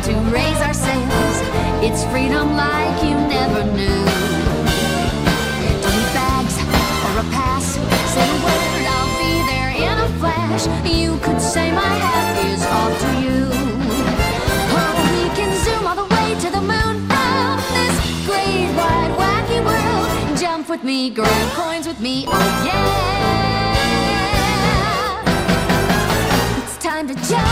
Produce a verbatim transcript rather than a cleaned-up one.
to raise our sails. It's freedom like you never knew. Don't need bags or a pass. Say a word, I'll be there in a flash. You could say my hat is off to you. Oh, we can zoom all the way to the moon from this great wide wacky world. Jump with me, grab coins with me, oh yeah. It's time to jump.